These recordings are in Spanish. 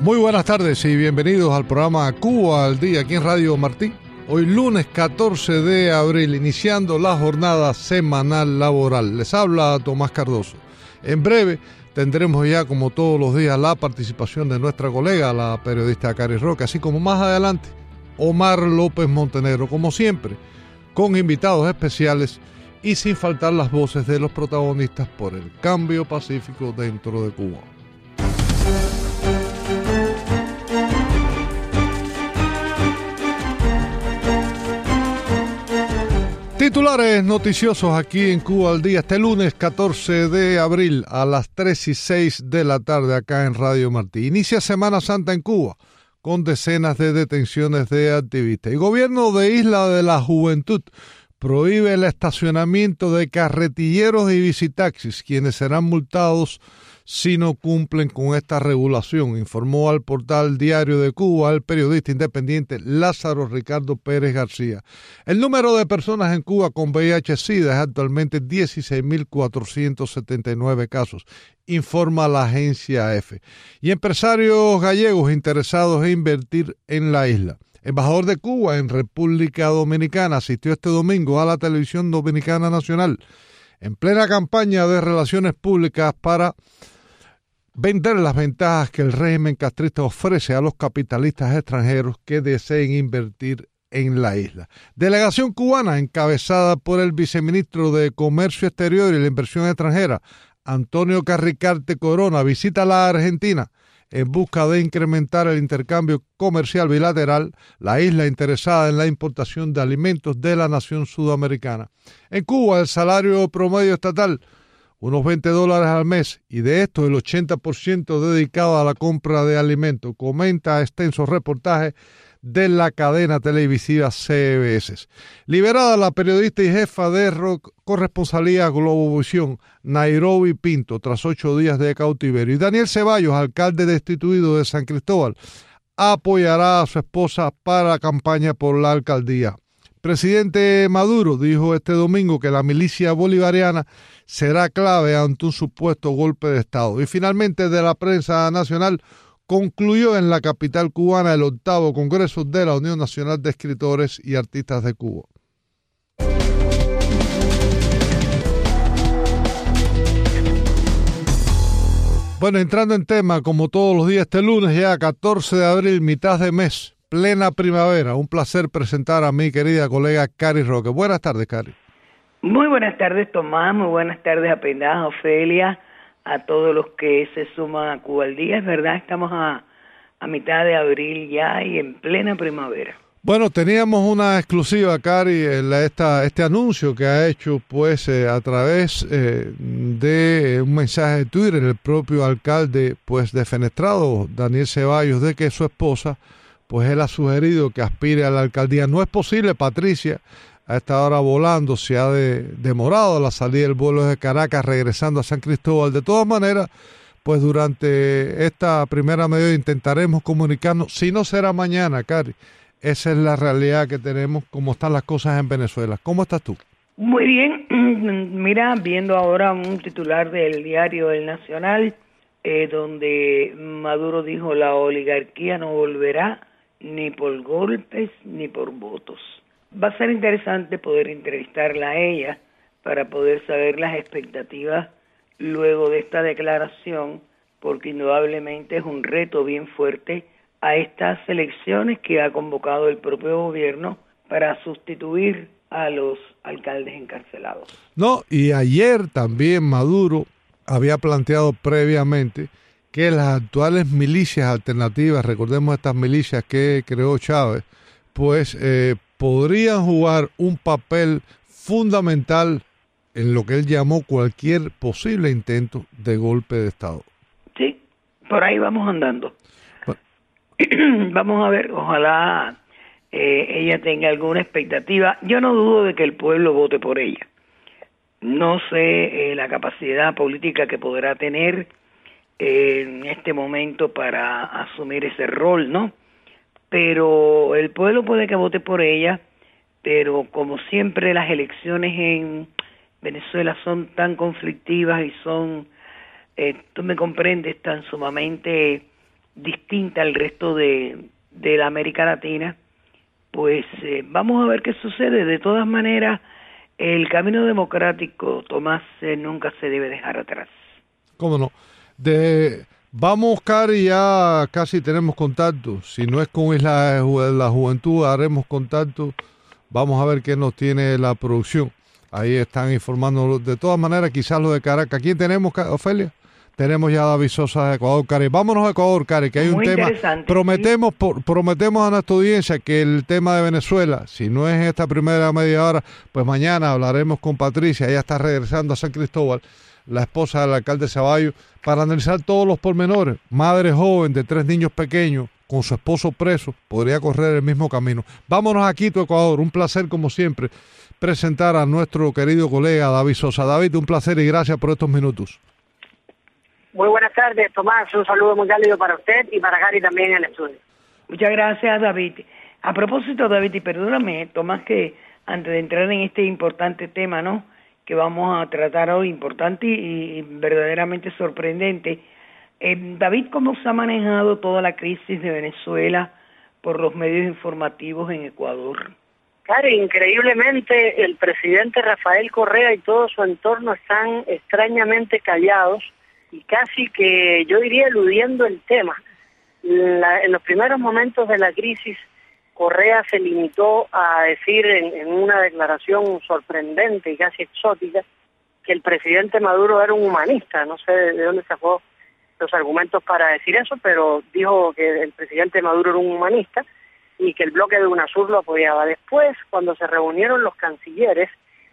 Muy buenas tardes y bienvenidos al programa Cuba al Día aquí en Radio Martí. Hoy lunes 14 de abril, iniciando la jornada semanal laboral. Les habla Tomás Cardoso. En breve tendremos ya, como todos los días, la participación de nuestra colega, la periodista Cari Roque, así como más adelante Omar López Montenegro, como siempre, con invitados especiales y sin faltar las voces de los protagonistas por el cambio pacífico dentro de Cuba. Titulares noticiosos aquí en Cuba al Día, este lunes 14 de abril a las 3:06 de la tarde acá en Radio Martí. Inicia Semana Santa en Cuba con decenas de detenciones de activistas. El gobierno de Isla de la Juventud prohíbe el estacionamiento de carretilleros y visitaxis, quienes serán multados si no cumplen con esta regulación, informó al portal Diario de Cuba el periodista independiente Lázaro Ricardo Pérez García. El número de personas en Cuba con VIH-Sida es actualmente 16.479 casos, informa la agencia EFE. Y empresarios gallegos interesados en invertir en la isla. Embajador de Cuba en República Dominicana asistió este domingo a la televisión dominicana nacional en plena campaña de relaciones públicas para vender las ventajas que el régimen castrista ofrece a los capitalistas extranjeros que deseen invertir en la isla. Delegación cubana encabezada por el viceministro de Comercio Exterior y la Inversión Extranjera, Antonio Carricarte Corona, visita la Argentina en busca de incrementar el intercambio comercial bilateral, la isla interesada en la importación de alimentos de la nación sudamericana. En Cuba, el salario promedio estatal, unos $20 al mes, y de esto el 80% dedicado a la compra de alimentos, comenta extenso reportaje de la cadena televisiva CBS. Liberada la periodista y jefa de corresponsalía Globovisión, Nairobi Pinto, tras 8 días de cautiverio. Y Daniel Ceballos, alcalde destituido de San Cristóbal, apoyará a su esposa para la campaña por la alcaldía. Presidente Maduro dijo este domingo que la milicia bolivariana será clave ante un supuesto golpe de Estado. Y finalmente, de la prensa nacional, concluyó en la capital cubana el 8º Congreso de la Unión Nacional de Escritores y Artistas de Cuba. Bueno, entrando en tema, como todos los días, este lunes ya 14 de abril, mitad de mes, plena primavera. Un placer presentar a mi querida colega Cari Roque. Buenas tardes, Cari. Muy buenas tardes, Tomás. Muy buenas tardes a Pendas, a Ofelia, a todos los que se suman a Cuba al Día. Es verdad, estamos a mitad de abril ya y en plena primavera. Bueno, teníamos una exclusiva, Cari, este anuncio que ha hecho pues a través de un mensaje de Twitter el propio alcalde pues defenestrado, Daniel Ceballos, de que su esposa, pues él ha sugerido que aspire a la alcaldía. No es posible, Patricia, a esta hora volando, se ha demorado la salida del vuelo de Caracas regresando a San Cristóbal. De todas maneras, pues durante esta primera media intentaremos comunicarnos, si no será mañana, Cari. Esa es la realidad que tenemos, cómo están las cosas en Venezuela. ¿Cómo estás tú? Muy bien. Mira, viendo ahora un titular del diario El Nacional, donde Maduro dijo: la oligarquía no volverá ni por golpes ni por votos. Va a ser interesante poder entrevistarla a ella para poder saber las expectativas luego de esta declaración, porque indudablemente es un reto bien fuerte a estas elecciones que ha convocado el propio gobierno para sustituir a los alcaldes encarcelados. No, y ayer también Maduro había planteado previamente que las actuales milicias alternativas, recordemos estas milicias que creó Chávez, pues podrían jugar un papel fundamental en lo que él llamó cualquier posible intento de golpe de Estado. Sí, por ahí vamos andando. Bueno. Vamos a ver, ojalá ella tenga alguna expectativa. Yo no dudo de que el pueblo vote por ella. No sé la capacidad política que podrá tener en este momento para asumir ese rol, ¿no? Pero el pueblo puede que vote por ella, pero como siempre las elecciones en Venezuela son tan conflictivas y son, tú me comprendes, tan sumamente distinta al resto de la América Latina, pues vamos a ver qué sucede. De todas maneras, el camino democrático, Tomás, nunca se debe dejar atrás. ¿Cómo no? Vamos, Cari, ya casi tenemos contacto. Si no es con Isla de la Juventud, haremos contacto. Vamos a ver qué nos tiene la producción. Ahí están informando. De todas maneras, quizás lo de Caracas. ¿Quién tenemos, Ofelia? Tenemos ya a David Sosa de Ecuador, Cari. Vámonos a Ecuador, Cari, que hay un tema. Prometemos a nuestra audiencia que el tema de Venezuela, si no es en esta primera media hora, pues mañana hablaremos con Patricia. Ella está regresando a San Cristóbal, la esposa del alcalde Ceballos, para analizar todos los pormenores. Madre joven de 3 niños pequeños, con su esposo preso, podría correr el mismo camino. Vámonos a Quito, Ecuador. Un placer, como siempre, presentar a nuestro querido colega David Sosa. David, un placer y gracias por estos minutos. Muy buenas tardes, Tomás. Un saludo muy cálido para usted y para Gary también en el estudio. Muchas gracias, David. A propósito, David, y perdóname, Tomás, que antes de entrar en este importante tema, ¿no?, que vamos a tratar hoy, importante y verdaderamente sorprendente. David, ¿cómo se ha manejado toda la crisis de Venezuela por los medios informativos en Ecuador? Claro, increíblemente el presidente Rafael Correa y todo su entorno están extrañamente callados y casi que yo diría eludiendo el tema. En los primeros momentos de la crisis, Correa se limitó a decir en una declaración sorprendente y casi exótica que el presidente Maduro era un humanista. No sé de dónde sacó los argumentos para decir eso, pero dijo que el presidente Maduro era un humanista y que el bloque de UNASUR lo apoyaba. Después, cuando se reunieron los cancilleres,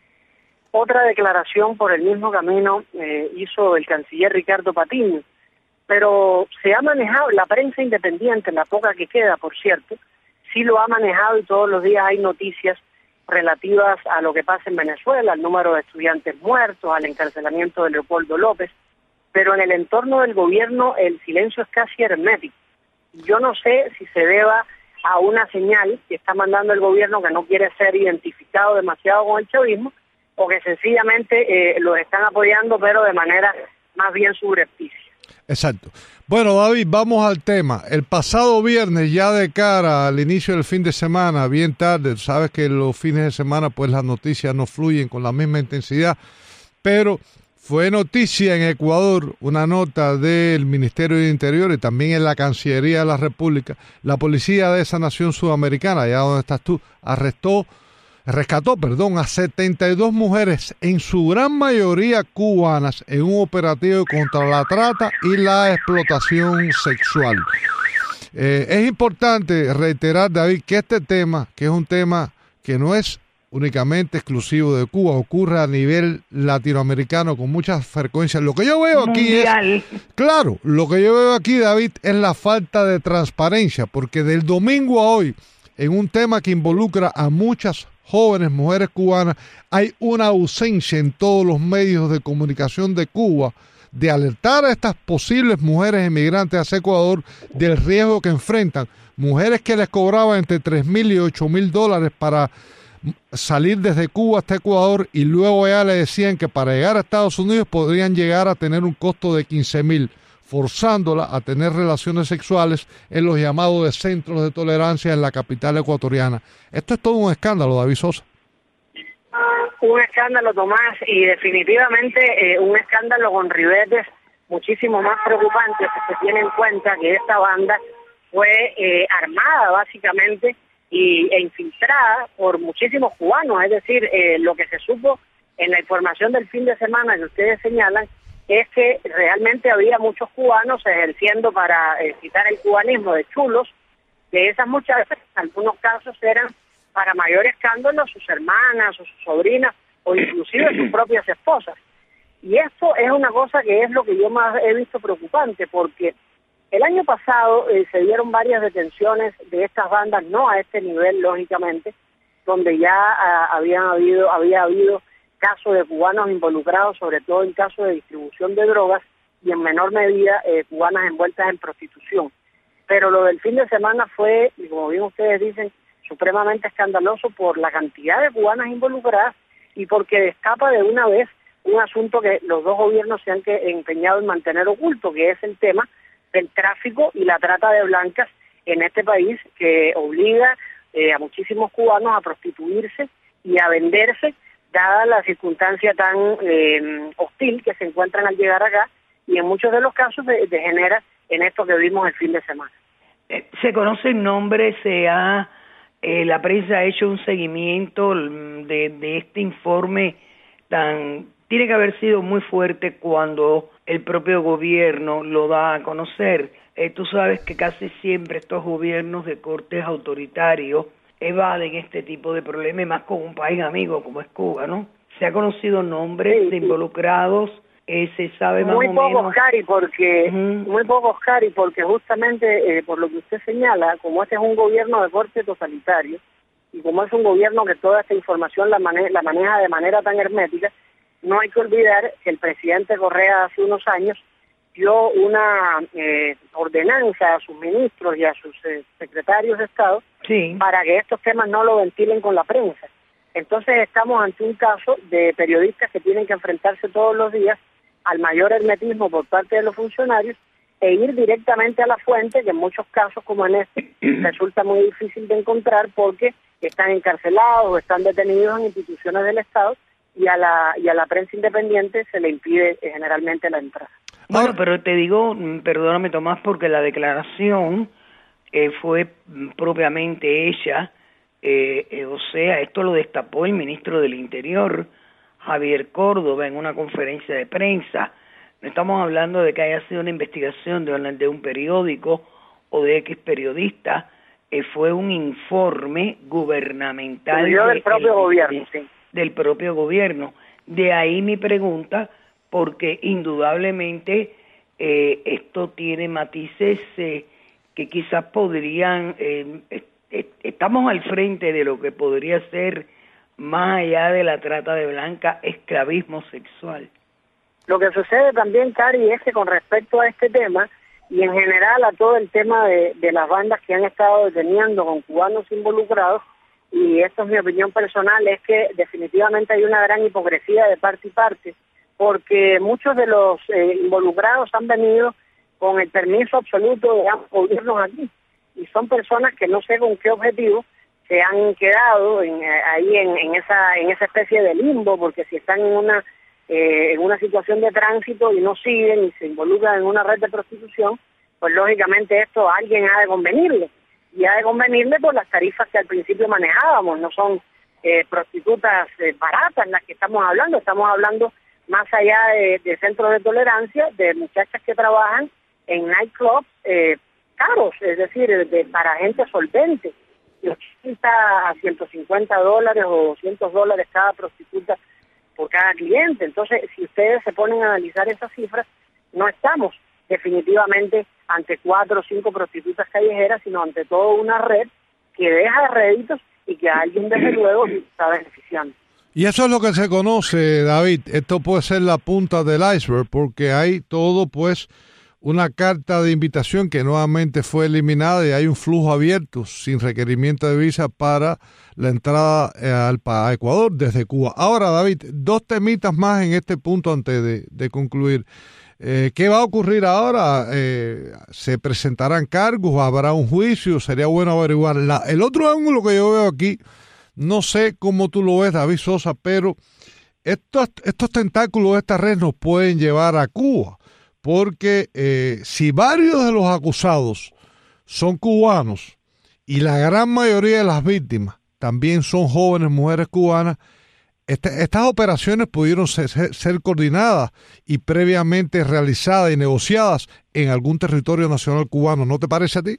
otra declaración por el mismo camino hizo el canciller Ricardo Patiño, pero se ha manejado, la prensa independiente, la poca que queda, por cierto, sí lo ha manejado y todos los días hay noticias relativas a lo que pasa en Venezuela, al número de estudiantes muertos, al encarcelamiento de Leopoldo López, pero en el entorno del gobierno el silencio es casi hermético. Yo no sé si se deba a una señal que está mandando el gobierno que no quiere ser identificado demasiado con el chavismo, o que sencillamente los están apoyando, pero de manera más bien subrepticia. Exacto. Bueno, David, vamos al tema. El pasado viernes, ya de cara al inicio del fin de semana, bien tarde, sabes que los fines de semana pues las noticias no fluyen con la misma intensidad, pero fue noticia en Ecuador una nota del Ministerio de Interior y también en la Cancillería de la República. La policía de esa nación sudamericana, allá donde estás tú, rescató a 72 mujeres, en su gran mayoría cubanas, en un operativo contra la trata y la explotación sexual. Es importante reiterar, David, que este tema, que es un tema que no es únicamente exclusivo de Cuba, ocurre a nivel latinoamericano con mucha frecuencia. Lo que yo veo aquí lo que yo veo aquí, David, es la falta de transparencia, porque del domingo a hoy, en un tema que involucra a muchas jóvenes mujeres cubanas, hay una ausencia en todos los medios de comunicación de Cuba de alertar a estas posibles mujeres emigrantes hacia Ecuador del riesgo que enfrentan. Mujeres que les cobraban entre $3,000 y $8,000 para salir desde Cuba hasta Ecuador, y luego ya le decían que para llegar a Estados Unidos podrían llegar a tener un costo de $15,000, forzándola a tener relaciones sexuales en los llamados centros de tolerancia en la capital ecuatoriana. Esto es todo un escándalo, David Sosa. Un escándalo, Tomás, y definitivamente un escándalo con ribetes muchísimo más preocupantes, si se tiene en cuenta que esta banda fue armada básicamente e infiltrada por muchísimos cubanos. Es decir, lo que se supo en la información del fin de semana que ustedes señalan es que realmente había muchos cubanos ejerciendo, para citar el cubanismo, de chulos, que esas muchachas en algunos casos eran, para mayor escándalo, sus hermanas o sus sobrinas o inclusive sus propias esposas. Y esto es una cosa que es lo que yo más he visto preocupante, porque el año pasado se dieron varias detenciones de estas bandas, no a este nivel, lógicamente, donde ya había habido casos de cubanos involucrados, sobre todo en casos de distribución de drogas, y en menor medida cubanas envueltas en prostitución. Pero lo del fin de semana fue, y como bien ustedes dicen, supremamente escandaloso por la cantidad de cubanas involucradas y porque destapa de una vez un asunto que los dos gobiernos se han empeñado en mantener oculto, que es el tema del tráfico y la trata de blancas en este país, que obliga a muchísimos cubanos a prostituirse y a venderse, dada la circunstancia tan hostil que se encuentran al llegar acá, y en muchos de los casos degenera en esto que vimos el fin de semana. Se conocen nombres, la prensa ha hecho un seguimiento de este informe tiene que haber sido muy fuerte cuando el propio gobierno lo da a conocer. Tú sabes que casi siempre estos gobiernos de cortes autoritarios evaden este tipo de problemas, más con un país amigo como es Cuba, ¿no? Se ha conocido nombres de involucrados, se sabe más o menos. Muy pocos, Cari, porque justamente por lo que usted señala, como este es un gobierno de corte totalitario, y como es un gobierno que toda esta información la maneja de manera tan hermética, no hay que olvidar que el presidente Correa hace unos años dio una ordenanza a sus ministros y a sus secretarios de Estado para que estos temas no lo ventilen con la prensa. Entonces estamos ante un caso de periodistas que tienen que enfrentarse todos los días al mayor hermetismo por parte de los funcionarios e ir directamente a la fuente, que en muchos casos como en este resulta muy difícil de encontrar porque están encarcelados o están detenidos en instituciones del Estado, y a la prensa independiente se le impide generalmente la entrada. Bueno, pero te digo, perdóname Tomás, porque la declaración fue propiamente ella, o sea, esto lo destapó el ministro del Interior, Javier Córdoba, en una conferencia de prensa. No estamos hablando de que haya sido una investigación de un periódico o de X periodista, fue un informe gubernamental del propio gobierno, sí. Del propio gobierno. De ahí mi pregunta, porque indudablemente esto tiene matices que quizás podrían, estamos al frente de lo que podría ser, más allá de la trata de blanca, esclavismo sexual. Lo que sucede también, Cari, es que con respecto a este tema, y en general a todo el tema de las bandas que han estado deteniendo con cubanos involucrados, y esto es mi opinión personal, es que definitivamente hay una gran hipocresía de parte y parte, porque muchos de los involucrados han venido con el permiso absoluto de ambos gobiernos aquí, y son personas que no sé con qué objetivo se han quedado ahí en esa especie de limbo, porque si están en una situación de tránsito y no siguen y se involucran en una red de prostitución, pues lógicamente esto a alguien ha de convenirle, y ha de convenirle por las tarifas que al principio manejábamos. No son prostitutas baratas las que estamos hablando más allá de centros de tolerancia, de muchachas que trabajan en nightclubs caros, es decir, para gente solvente, de 80 a $150 o $200 cada prostituta por cada cliente. Entonces, si ustedes se ponen a analizar esas cifras, no estamos definitivamente ante 4 o 5 prostitutas callejeras, sino ante toda una red que deja réditos y que a alguien desde luego está beneficiando. Y eso es lo que se conoce, David. Esto puede ser la punta del iceberg, porque hay todo, pues, una carta de invitación que nuevamente fue eliminada y hay un flujo abierto sin requerimiento de visa para la entrada a Ecuador desde Cuba. Ahora, David, 2 temitas más en este punto antes de concluir. ¿Qué va a ocurrir ahora? ¿Se presentarán cargos? ¿Habrá un juicio? Sería bueno averiguar. El otro ángulo que yo veo aquí, no sé cómo tú lo ves, David Sosa, pero estos tentáculos de esta red nos pueden llevar a Cuba, porque si varios de los acusados son cubanos y la gran mayoría de las víctimas también son jóvenes mujeres cubanas, estas operaciones pudieron ser coordinadas y previamente realizadas y negociadas en algún territorio nacional cubano. ¿No te parece a ti?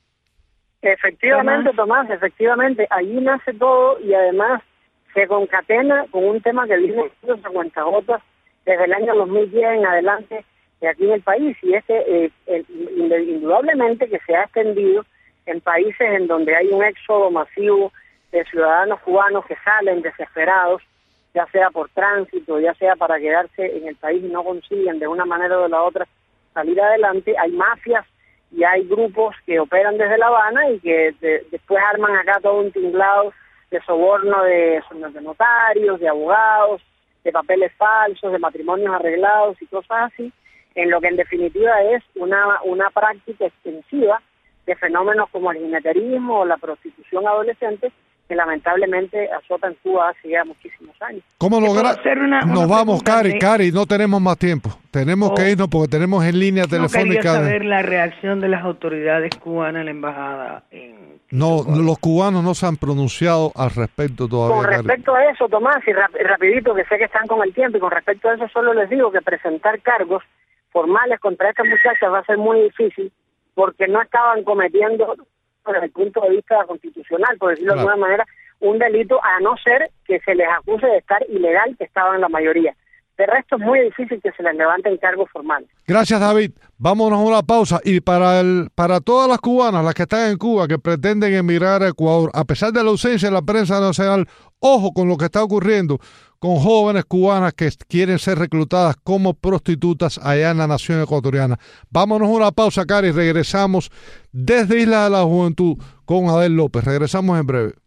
Efectivamente, Tomás, efectivamente. Allí nace todo y además se concatena con un tema que viene a cuentagotas desde el año 2010 en adelante de aquí en el país, y es que indudablemente que se ha extendido en países en donde hay un éxodo masivo de ciudadanos cubanos que salen desesperados, ya sea por tránsito, ya sea para quedarse en el país y no consiguen de una manera o de la otra salir adelante. Hay mafias y hay grupos que operan desde La Habana y que después arman acá todo un tinglado de soborno de notarios, de abogados, de papeles falsos, de matrimonios arreglados y cosas así. en lo que en definitiva es una práctica extensiva de fenómenos como el jineterismo o la prostitución adolescente, que lamentablemente azota en Cuba hace ya muchísimos años. ¿Cómo lograr? Nos vamos, Cari, no tenemos más tiempo. Tenemos que irnos porque tenemos en línea telefónica. Quería saber la reacción de las autoridades cubanas en la embajada. Los cubanos no se han pronunciado al respecto todavía. Con respecto a eso, Tomás, y rapidito, que sé que están con el tiempo, y con respecto a eso solo les digo que presentar cargos formales contra estas muchachas va a ser muy difícil, porque no estaban cometiendo, desde el punto de vista constitucional, por decirlo de alguna manera, un delito, a no ser que se les acuse de estar ilegal, que estaban la mayoría. De resto es muy difícil que se les levanten cargos formales. Gracias, David. Vámonos a una pausa. Y para todas las cubanas, las que están en Cuba, que pretenden emigrar a Ecuador, a pesar de la ausencia de la prensa nacional, ojo con lo que está ocurriendo con jóvenes cubanas que quieren ser reclutadas como prostitutas allá en la nación ecuatoriana. Vámonos a una pausa, Cari, y regresamos desde Isla de la Juventud con Adel López. Regresamos en breve.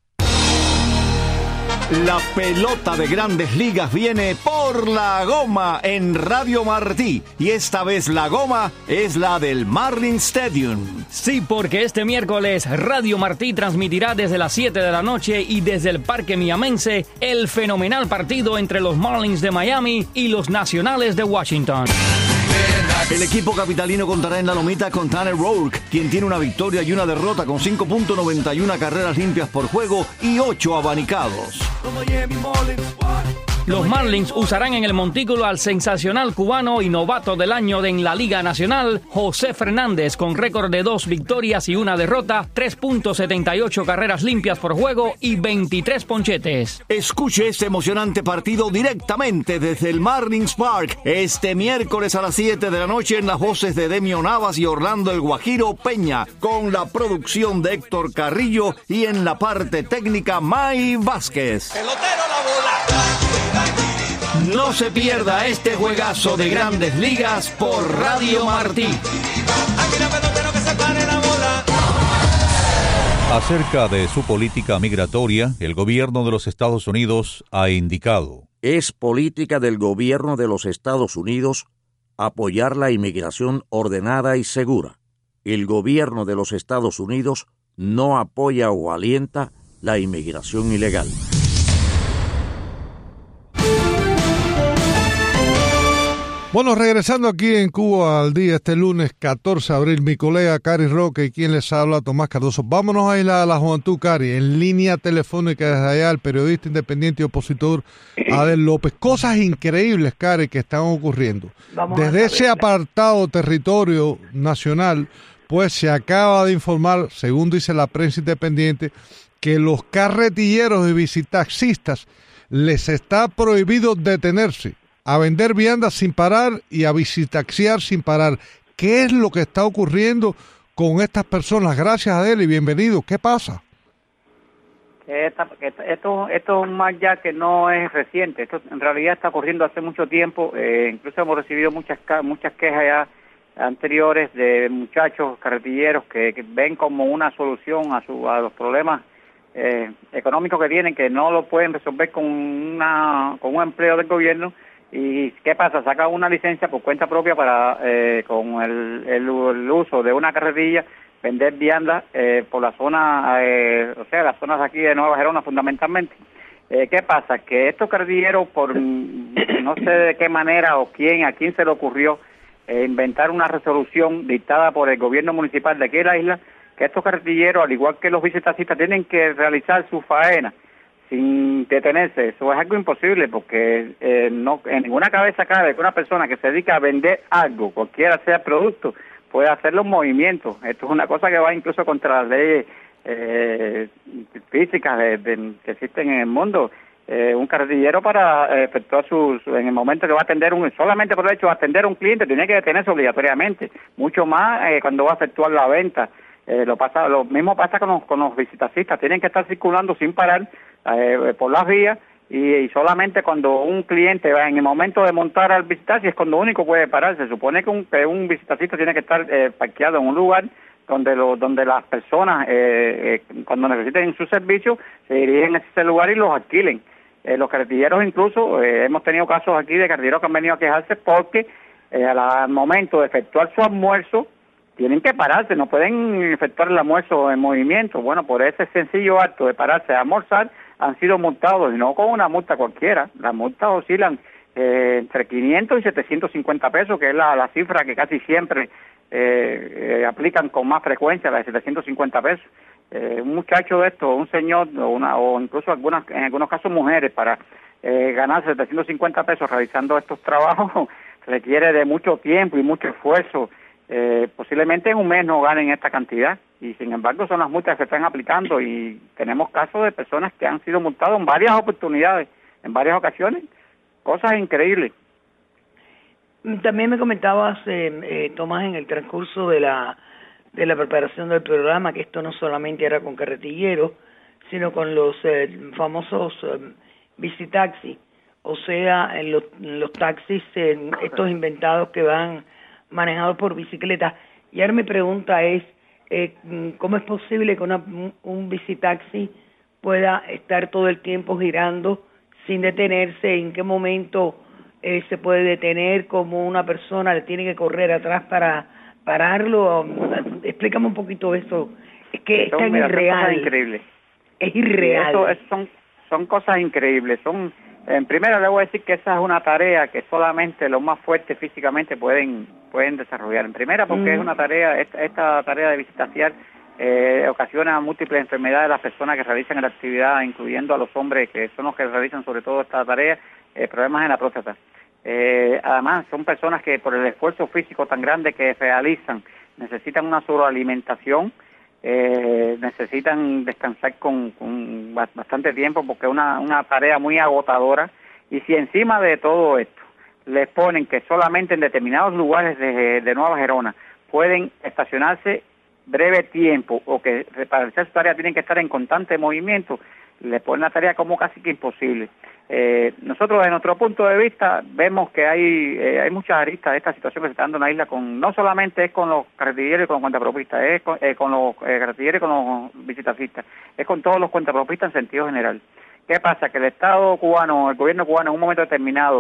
La pelota de Grandes Ligas viene por la goma en Radio Martí. Y esta vez la goma es la del Marlins Stadium. Sí, porque este miércoles Radio Martí transmitirá desde las 7 de la noche y desde el Parque Miamense el fenomenal partido entre los Marlins de Miami y los Nacionales de Washington. El equipo capitalino contará en la lomita con Tanner Roark, quien tiene una victoria y una derrota con 5.91 carreras limpias por juego y 8 abanicados. Los Marlins usarán en el montículo al sensacional cubano y novato del año en la Liga Nacional, José Fernández, con récord de 2 victorias y una derrota, 3.78 carreras limpias por juego y 23 ponchetes. Escuche este emocionante partido directamente desde el Marlins Park, este miércoles a las 7 de la noche en las voces de Demio Navas y Orlando El Guajiro Peña, con la producción de Héctor Carrillo y en la parte técnica May Vázquez. Pelotero la bola. No se pierda este juegazo de Grandes Ligas por Radio Martí. Acerca de su política migratoria, el gobierno de los Estados Unidos ha indicado: es política del gobierno de los Estados Unidos apoyar la inmigración ordenada y segura. El gobierno de los Estados Unidos no apoya o alienta la inmigración ilegal. Bueno, regresando aquí en Cuba al día, este lunes 14 de abril, mi colega Cari Roque y quien les habla, Tomás Cardoso. Vámonos a Isla de la Juventud, Cari, en línea telefónica desde allá, el periodista independiente y opositor Adel López. Cosas increíbles, Cari, que están ocurriendo. Desde ese apartado territorio nacional, pues se acaba de informar, según dice la prensa independiente, que los carretilleros y visitaxistas les está prohibido detenerse, a vender viandas sin parar y a visitaxiar sin parar. ¿Qué es lo que está ocurriendo con estas personas? Gracias, Adel, y bienvenido. ¿Qué pasa? Esto es un mal ya que no es reciente. Esto en realidad está ocurriendo hace mucho tiempo. Incluso hemos recibido muchas quejas ya anteriores de muchachos carretilleros que ven como una solución a los problemas económicos que tienen, que no lo pueden resolver con un empleo del gobierno. ¿Y qué pasa? Sacan una licencia por cuenta propia para, con el uso de una carretilla, vender viandas por la zona, las zonas aquí de Nueva Gerona fundamentalmente. ¿Qué pasa? Que estos carretilleros, por no sé de qué manera o a quién se le ocurrió inventar una resolución dictada por el gobierno municipal de aquí de la isla, que estos carretilleros, al igual que los visitaxistas, tienen que realizar su faena sin detenerse. Eso es algo imposible, porque no en ninguna cabeza cabe que una persona que se dedica a vender algo, cualquiera sea el producto, puede hacer los movimientos. Esto es una cosa que va incluso contra las leyes físicas que existen en el mundo. Un carretillero, para efectuar en el momento que va a atender solamente por el hecho de atender a un cliente, tiene que detenerse obligatoriamente, mucho más cuando va a efectuar la venta. Lo mismo pasa con los visitaxistas, tienen que estar circulando sin parar por las vías, y solamente cuando un cliente va en el momento de montar al visitaxi es cuando único puede parar. Se supone que un visitaxista tiene que estar parqueado en un lugar donde las personas cuando necesiten su servicio se dirigen a ese lugar y los alquilen. Los carretilleros incluso, hemos tenido casos aquí de carretilleros que han venido a quejarse porque al momento de efectuar su almuerzo, tienen que pararse, no pueden efectuar el almuerzo en movimiento. Bueno, por ese sencillo acto de pararse a almorzar, han sido multados, y no con una multa cualquiera. Las multas oscilan entre 500 y 750 pesos, que es la cifra que casi siempre aplican con más frecuencia, la de 750 pesos. Un muchacho de esto, un señor, o incluso en algunos casos mujeres, para ganar 750 pesos realizando estos trabajos, requiere de mucho tiempo y mucho esfuerzo. Posiblemente en un mes no ganen esta cantidad, y sin embargo son las multas que se están aplicando, y tenemos casos de personas que han sido multadas en varias oportunidades, en varias ocasiones, cosas increíbles. También me comentabas, Tomás, en el transcurso de la preparación del programa, que esto no solamente era con carretilleros, sino con los famosos bicitaxis, o sea, en los taxis, estos inventados que van manejados por bicicleta. Y ahora mi pregunta es, ¿cómo es posible que un bicitaxi pueda estar todo el tiempo girando sin detenerse? ¿En qué momento se puede detener? ¿Cómo una persona le tiene que correr atrás para pararlo? Explícame un poquito eso. Es que es tan irreal. Son increíbles. Es irreal. Son cosas increíbles. En primero le voy a decir que esa es una tarea que solamente los más fuertes físicamente pueden desarrollar. En primera, porque es una tarea, esta tarea de visitaciar ocasiona múltiples enfermedades a las personas que realizan la actividad, incluyendo a los hombres, que son los que realizan sobre todo esta tarea, problemas en la próstata. Además, son personas que por el esfuerzo físico tan grande que realizan, necesitan una sobrealimentación, necesitan descansar con bastante tiempo, porque es una tarea muy agotadora. Y si encima de todo esto les ponen que solamente en determinados lugares de Nueva Gerona pueden estacionarse breve tiempo, o que para realizar su tarea tienen que estar en constante movimiento, les ponen la tarea como casi que imposible. Nosotros, desde nuestro punto de vista, vemos que hay muchas aristas de esta situación que se está dando en la isla, no solamente es con los carretilleros y con los cuentapropistas, es con los carretilleros y con los visitacistas, es con todos los cuentapropistas en sentido general. ¿Qué pasa? Que el Estado cubano, el gobierno cubano, en un momento determinado,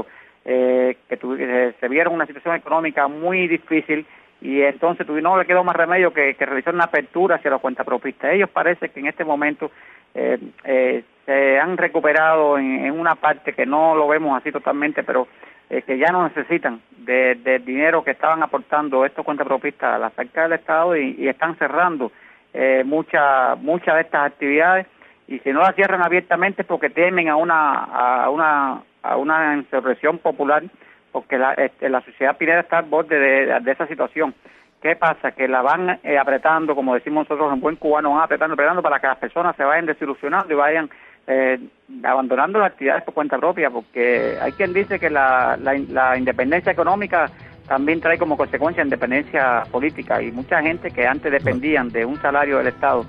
se vieron una situación económica muy difícil, y entonces no le quedó más remedio que realizar una apertura hacia los cuentapropistas. Ellos parece que en este momento se han recuperado en una parte que no lo vemos así totalmente, pero que ya no necesitan del dinero que estaban aportando estos cuentapropistas a la cerca del Estado, y están cerrando muchas de estas actividades, y si no las cierran abiertamente es porque temen a una insurrección popular, porque la sociedad pinera está al borde de esa situación. ¿Qué pasa? Que la van apretando, como decimos nosotros en buen cubano, van apretando para que las personas se vayan desilusionando y vayan abandonando las actividades por cuenta propia, porque hay quien dice que la independencia económica también trae como consecuencia independencia política, y mucha gente que antes dependían de un salario del Estado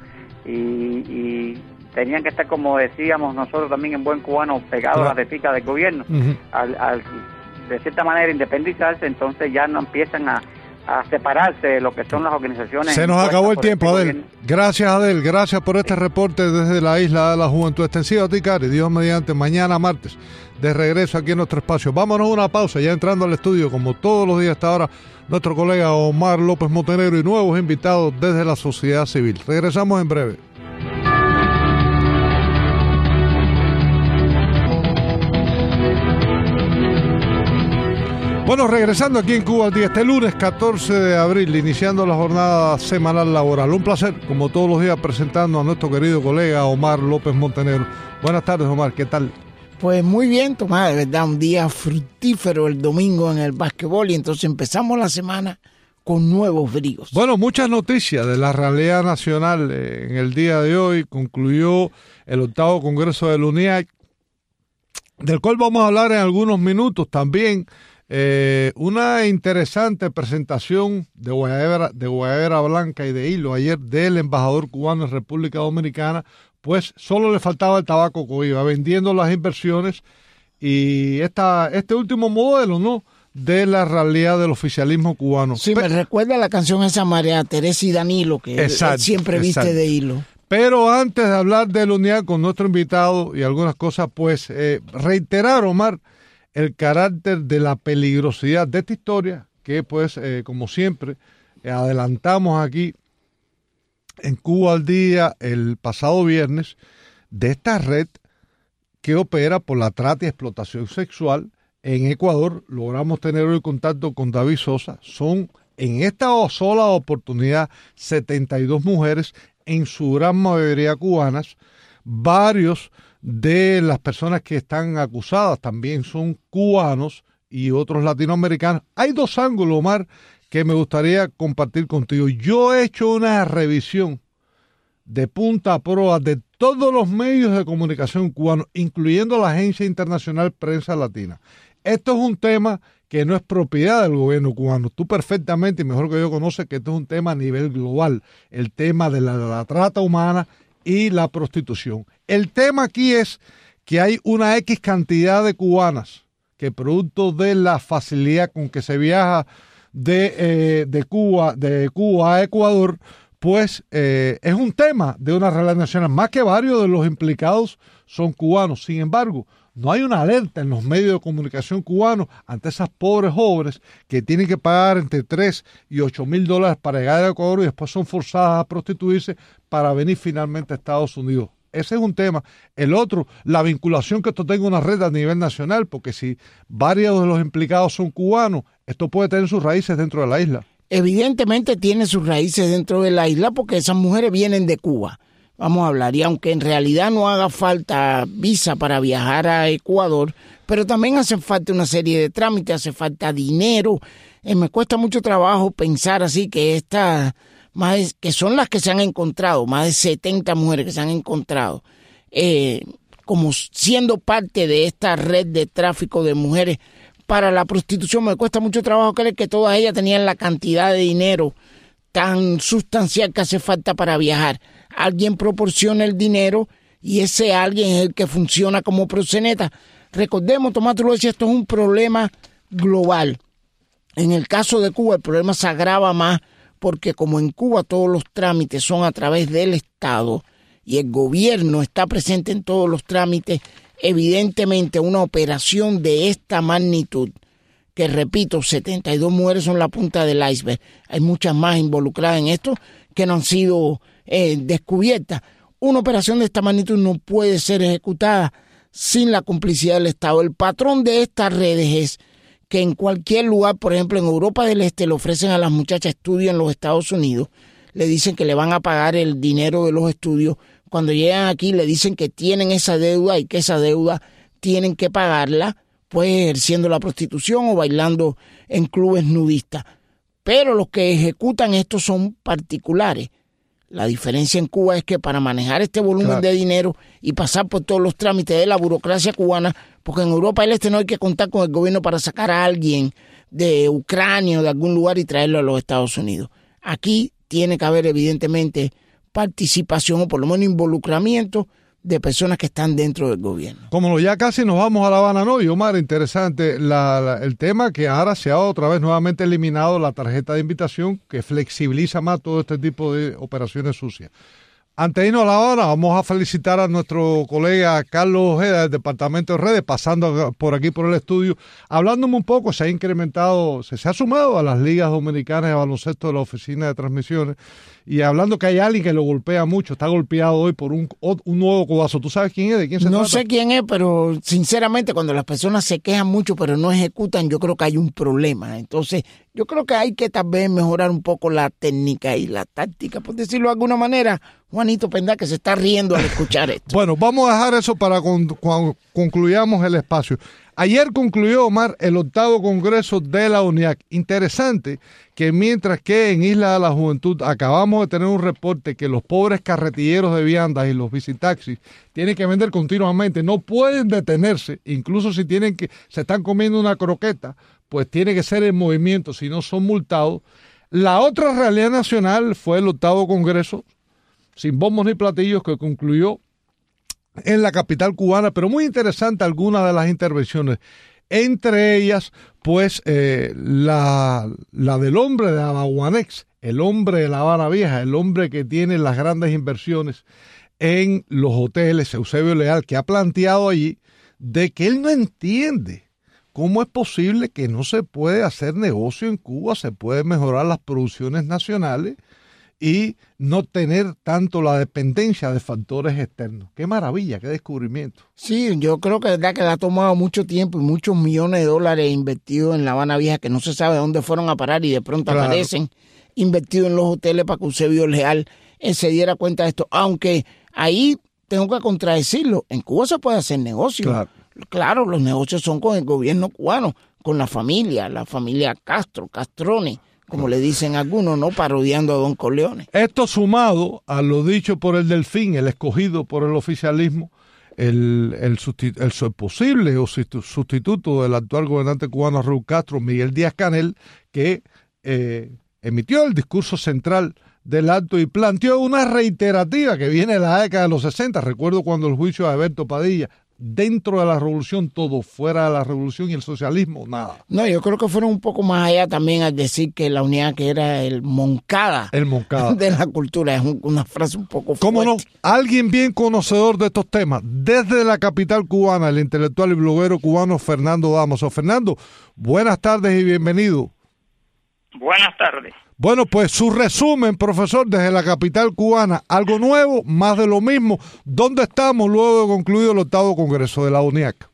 y tenían que estar, como decíamos nosotros también en buen cubano, pegados a la tetica del gobierno, al de cierta manera independizarse, entonces ya no empiezan a separarse de lo que son las organizaciones. Se nos acabó el tiempo, Adel. Gracias, Adel. Gracias por este reporte desde la Isla de la Juventud Extensiva. A ti, Cari, Dios mediante, mañana martes, de regreso aquí en nuestro espacio. Vámonos a una pausa, ya entrando al estudio, como todos los días hasta ahora, nuestro colega Omar López Montenegro y nuevos invitados desde la sociedad civil. Regresamos en breve. Bueno, regresando aquí en Cuba al día, este lunes 14 de abril, iniciando la jornada semanal laboral. Un placer, como todos los días, presentando a nuestro querido colega Omar López Montenegro. Buenas tardes, Omar, ¿qué tal? Pues muy bien, Tomás, de verdad, un día fructífero el domingo en el básquetbol, y entonces empezamos la semana con nuevos bríos. Bueno, muchas noticias de la realidad nacional. En el día de hoy concluyó el 8º Congreso del UNIAC, del cual vamos a hablar en algunos minutos también. Una interesante presentación de guayabera blanca y de hilo ayer del embajador cubano en República Dominicana, pues solo le faltaba el tabaco Cohiba, vendiendo las inversiones y este último modelo, ¿no?, de la realidad del oficialismo cubano. Sí, me recuerda la canción esa María Teresa y Danilo, que él siempre viste de hilo. Pero antes de hablar del UNIAC con nuestro invitado y algunas cosas, pues reiterar, Omar, el carácter de la peligrosidad de esta historia, que pues, como siempre, adelantamos aquí en Cuba al Día el pasado viernes, de esta red que opera por la trata y explotación sexual en Ecuador. Logramos tener hoy contacto con David Sosa. Son en esta sola oportunidad 72 mujeres, en su gran mayoría cubanas. Varios de las personas que están acusadas también son cubanos y otros latinoamericanos. Hay dos ángulos, Omar, que me gustaría compartir contigo. Yo he hecho una revisión de punta a proa de todos los medios de comunicación cubanos, incluyendo la Agencia Internacional Prensa Latina. Esto es un tema que no es propiedad del gobierno cubano. Tú perfectamente y mejor que yo conoces que esto es un tema a nivel global, el tema de la trata humana y la prostitución. El tema aquí es que hay una X cantidad de cubanas que, producto de la facilidad con que se viaja de Cuba a Ecuador, pues es un tema de una realidad nacional. Más que varios de los implicados son cubanos. Sin embargo, no hay una alerta en los medios de comunicación cubanos ante esas pobres jóvenes que tienen que pagar entre 3 y 8 mil dólares para llegar a Ecuador y después son forzadas a prostituirse para venir finalmente a Estados Unidos. Ese es un tema. El otro, la vinculación que esto tenga una red a nivel nacional, porque si varios de los implicados son cubanos, esto puede tener sus raíces dentro de la isla. Evidentemente tiene sus raíces dentro de la isla porque esas mujeres vienen de Cuba. Vamos a hablar, y aunque en realidad no haga falta visa para viajar a Ecuador, pero también hace falta una serie de trámites, hace falta dinero. Me cuesta mucho trabajo pensar así que que son las que se han encontrado, más de 70 mujeres que se han encontrado, como siendo parte de esta red de tráfico de mujeres para la prostitución. Me cuesta mucho trabajo creer que todas ellas tenían la cantidad de dinero tan sustancial que hace falta para viajar. Alguien proporciona el dinero y ese alguien es el que funciona como proxeneta. Recordemos, Tomás, tú lo decías, esto es un problema global. En el caso de Cuba el problema se agrava más porque como en Cuba todos los trámites son a través del Estado y el gobierno está presente en todos los trámites, evidentemente una operación de esta magnitud, que repito, 72 mujeres son la punta del iceberg, hay muchas más involucradas en esto que no han sido descubiertas. Una operación de esta magnitud no puede ser ejecutada sin la complicidad del Estado. El patrón de estas redes es que en cualquier lugar, por ejemplo en Europa del Este, le ofrecen a las muchachas estudios en los Estados Unidos, le dicen que le van a pagar el dinero de los estudios. Cuando llegan aquí le dicen que tienen esa deuda y que esa deuda tienen que pagarla, pues ejerciendo la prostitución o bailando en clubes nudistas. Pero los que ejecutan esto son particulares. La diferencia en Cuba es que para manejar este volumen de dinero y pasar por todos los trámites de la burocracia cubana, porque en Europa del Este no hay que contar con el gobierno para sacar a alguien de Ucrania o de algún lugar y traerlo a los Estados Unidos. Aquí tiene que haber evidentemente participación o por lo menos involucramiento de personas que están dentro del gobierno. Como no, ya casi nos vamos a La Habana, ¿no? Y Omar, interesante el tema que ahora se ha otra vez nuevamente eliminado la tarjeta de invitación que flexibiliza más todo este tipo de operaciones sucias. Antes de irnos a La Habana, vamos a felicitar a nuestro colega Carlos Ojeda del Departamento de Redes, pasando por aquí por el estudio, hablándome un poco, se ha sumado a las ligas dominicanas de baloncesto de la oficina de transmisiones, y hablando que hay alguien que lo golpea mucho, está golpeado hoy por un nuevo codazo. ¿Tú sabes quién es? ¿De quién se trata? No sé quién es, pero sinceramente cuando las personas se quejan mucho pero no ejecutan, yo creo que hay un problema. Entonces, yo creo que hay que tal vez mejorar un poco la técnica y la táctica, por decirlo de alguna manera. Juanito Pendá, que se está riendo al escuchar esto. Bueno, vamos a dejar eso para cuando concluyamos el espacio. Ayer concluyó, Omar, el 8º Congreso de la UNIAC. Interesante que mientras que en Isla de la Juventud acabamos de tener un reporte que los pobres carretilleros de viandas y los visitaxis tienen que vender continuamente, no pueden detenerse, incluso si se están comiendo una croqueta, pues tiene que ser en movimiento, si no son multados. La otra realidad nacional fue el 8º Congreso, sin bombos ni platillos, que concluyó en la capital cubana, pero muy interesante algunas de las intervenciones. Entre ellas, pues, la del hombre de Abaguanex, el hombre de La Habana Vieja, el hombre que tiene las grandes inversiones en los hoteles, Eusebio Leal, que ha planteado allí de que él no entiende ¿cómo es posible que no se puede hacer negocio en Cuba? Se puede mejorar las producciones nacionales y no tener tanto la dependencia de factores externos. ¡Qué maravilla, qué descubrimiento! Sí, yo creo que es verdad que le ha tomado mucho tiempo y muchos millones de dólares invertidos en La Habana Vieja que no se sabe dónde fueron a parar y de pronto aparecen, invertidos en los hoteles para que Eusebio Leal se diera cuenta de esto. Aunque ahí tengo que contradecirlo, en Cuba se puede hacer negocio. Claro, los negocios son con el gobierno cubano, con la familia Castro, Castrone, como le dicen algunos, ¿no? Parodiando a Don Corleone. Esto sumado a lo dicho por el Delfín, el escogido por el oficialismo, el posible sustituto del actual gobernante cubano Raúl Castro, Miguel Díaz-Canel, que emitió el discurso central del acto y planteó una reiterativa que viene de la década de los 60. Recuerdo cuando el juicio de Alberto Padilla, dentro de la revolución todo, fuera de la revolución y el socialismo nada. No, yo creo que fueron un poco más allá también al decir que la unidad que era el Moncada de la cultura. Es una frase un poco fuerte. ¿Cómo no? Alguien bien conocedor de estos temas, desde la capital cubana, el intelectual y bloguero cubano Fernando Dámaso. Fernando, buenas tardes y bienvenido. Buenas tardes. Bueno, pues su resumen, profesor, desde la capital cubana. ¿Algo nuevo? ¿Más de lo mismo? ¿Dónde estamos luego de concluido el 8º Congreso de la UNIAC?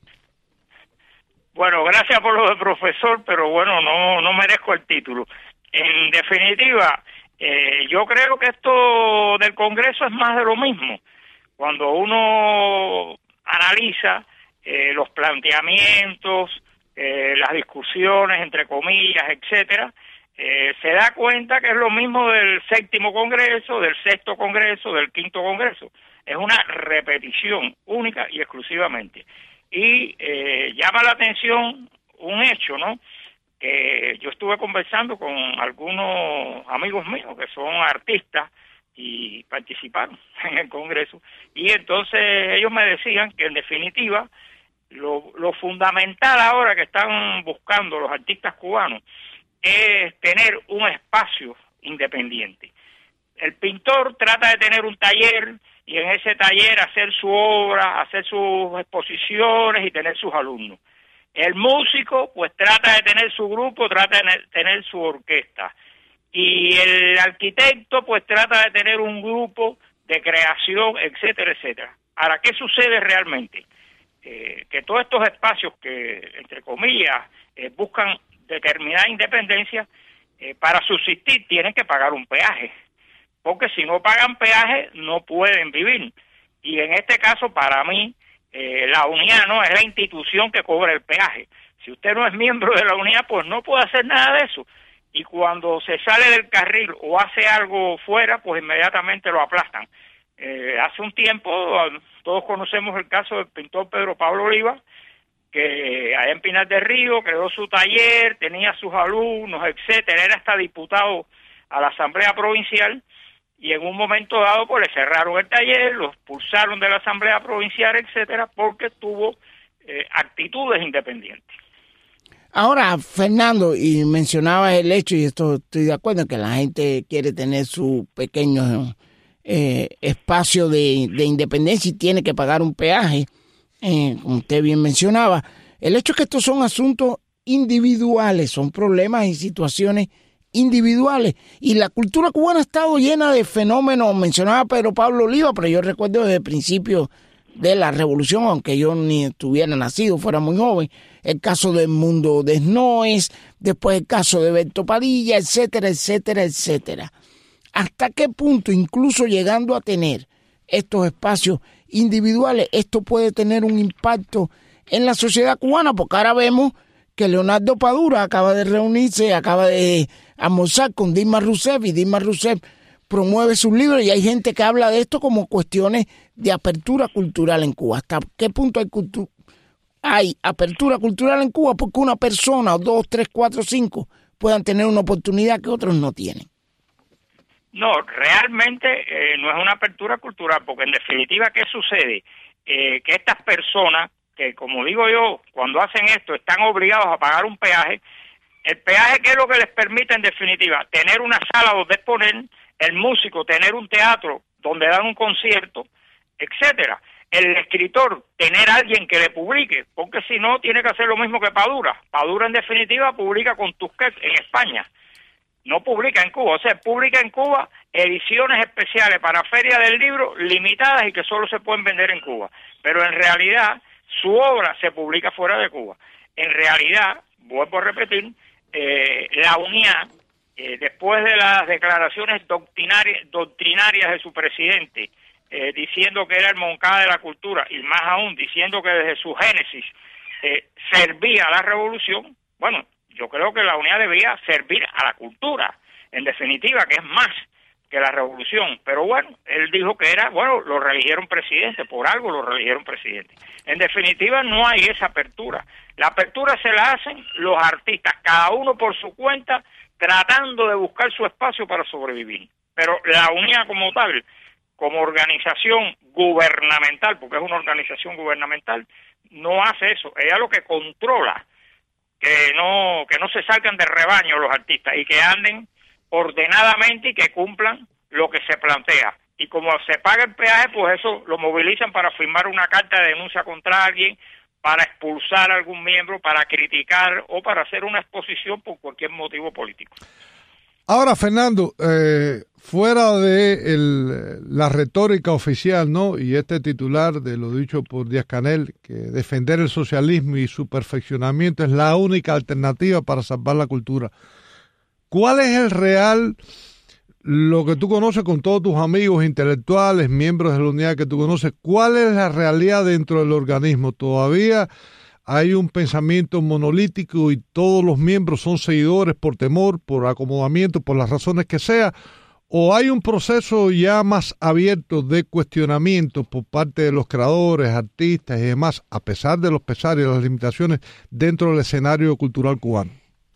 Bueno, gracias por lo de profesor, pero bueno, no merezco el título. En definitiva, yo creo que esto del Congreso es más de lo mismo. Cuando uno analiza los planteamientos, las discusiones, entre comillas, etcétera, se da cuenta que es lo mismo del 7º Congreso, del 6º Congreso, del 5º Congreso. Es una repetición única y exclusivamente. Y llama la atención un hecho, ¿no? Que yo estuve conversando con algunos amigos míos que son artistas y participaron en el Congreso, y entonces ellos me decían que en definitiva lo fundamental ahora que están buscando los artistas cubanos es tener un espacio independiente. El pintor trata de tener un taller y en ese taller hacer su obra, hacer sus exposiciones y tener sus alumnos. El músico pues trata de tener su grupo, trata de tener su orquesta. Y el arquitecto pues trata de tener un grupo de creación, etcétera, etcétera. Ahora, ¿qué sucede realmente? Que todos estos espacios que, entre comillas, buscan determinada independencia, para subsistir tienen que pagar un peaje, porque si no pagan peaje no pueden vivir. Y en este caso, para mí, la unidad no es la institución que cobra el peaje. Si usted no es miembro de la unidad, pues no puede hacer nada de eso. Y cuando se sale del carril o hace algo fuera, pues inmediatamente lo aplastan. Hace un tiempo, todos conocemos el caso del pintor Pedro Pablo Oliva, que allá en Pinar del Río creó su taller, tenía sus alumnos, etcétera, era hasta diputado a la Asamblea Provincial, y en un momento dado pues le cerraron el taller, lo expulsaron de la Asamblea Provincial, etcétera, porque tuvo actitudes independientes. Ahora, Fernando, y mencionabas el hecho, y esto estoy de acuerdo, que la gente quiere tener su pequeño espacio de independencia y tiene que pagar un peaje. Como usted bien mencionaba, el hecho es que estos son asuntos individuales, son problemas y situaciones individuales, y la cultura cubana ha estado llena de fenómenos. Mencionaba Pedro Pablo Oliva, pero yo recuerdo desde el principio de la revolución, aunque yo ni estuviera nacido, fuera muy joven, el caso del Mundo de Snoes, después el caso de Berto Padilla, etcétera, etcétera, etcétera. ¿Hasta qué punto, incluso llegando a tener estos espacios individuales, esto puede tener un impacto en la sociedad cubana? Porque ahora vemos que Leonardo Padura acaba de reunirse, acaba de almorzar con Dilma Rousseff, y Dilma Rousseff promueve sus libros, y hay gente que habla de esto como cuestiones de apertura cultural en Cuba. ¿Hasta qué punto hay apertura cultural en Cuba? Porque una persona, o 2, 3, 4, 5, puedan tener una oportunidad que otros no tienen. No, realmente no es una apertura cultural, porque en definitiva, ¿qué sucede? Que estas personas, que como digo yo, cuando hacen esto, están obligados a pagar un peaje. El peaje, ¿qué es lo que les permite en definitiva? Tener una sala donde exponer, el músico tener un teatro donde dan un concierto, etcétera. el escritor tener a alguien que le publique, porque si no tiene que hacer lo mismo que Padura. Padura en definitiva publica con Tusquets en España, no publica en Cuba, o sea, publica en Cuba ediciones especiales para Feria del Libro limitadas y que solo se pueden vender en Cuba, pero en realidad su obra se publica fuera de Cuba. En realidad, vuelvo a repetir, la UNIA, después de las declaraciones doctrinarias de su presidente, diciendo que era el Moncada de la cultura, y más aún diciendo que desde su génesis servía a la revolución, bueno, yo creo que la UNIA debía servir a la cultura, en definitiva, que es más que la revolución. Pero bueno, él dijo que era, bueno, lo reeligieron presidente, por algo lo reeligieron presidente. En definitiva, no hay esa apertura. La apertura se la hacen los artistas, cada uno por su cuenta, tratando de buscar su espacio para sobrevivir. Pero la UNIA como tal, como organización gubernamental, porque es una organización gubernamental, no hace eso. Ella lo que controla, que no se salgan de rebaño los artistas y que anden ordenadamente y que cumplan lo que se plantea. Y como se paga el peaje, pues eso lo movilizan para firmar una carta de denuncia contra alguien, para expulsar a algún miembro, para criticar o para hacer una exposición por cualquier motivo político. Ahora, Fernando, fuera de la retórica oficial, ¿no? Y este titular de lo dicho por Díaz-Canel, que defender el socialismo y su perfeccionamiento es la única alternativa para salvar la cultura. ¿Cuál es el real, lo que tú conoces con todos tus amigos intelectuales, miembros de la unidad que tú conoces, cuál es la realidad dentro del organismo? ¿Todavía hay un pensamiento monolítico y todos los miembros son seguidores por temor, por acomodamiento, por las razones que sea? ¿O hay un proceso ya más abierto de cuestionamiento por parte de los creadores, artistas y demás, a pesar de los pesares y las limitaciones dentro del escenario cultural cubano?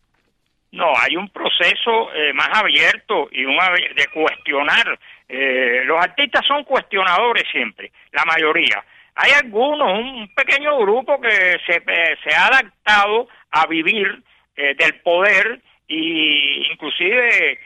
No, hay un proceso más abierto y de cuestionar. Los artistas son cuestionadores siempre, la mayoría. Hay algunos, un pequeño grupo que se ha adaptado a vivir del poder y inclusive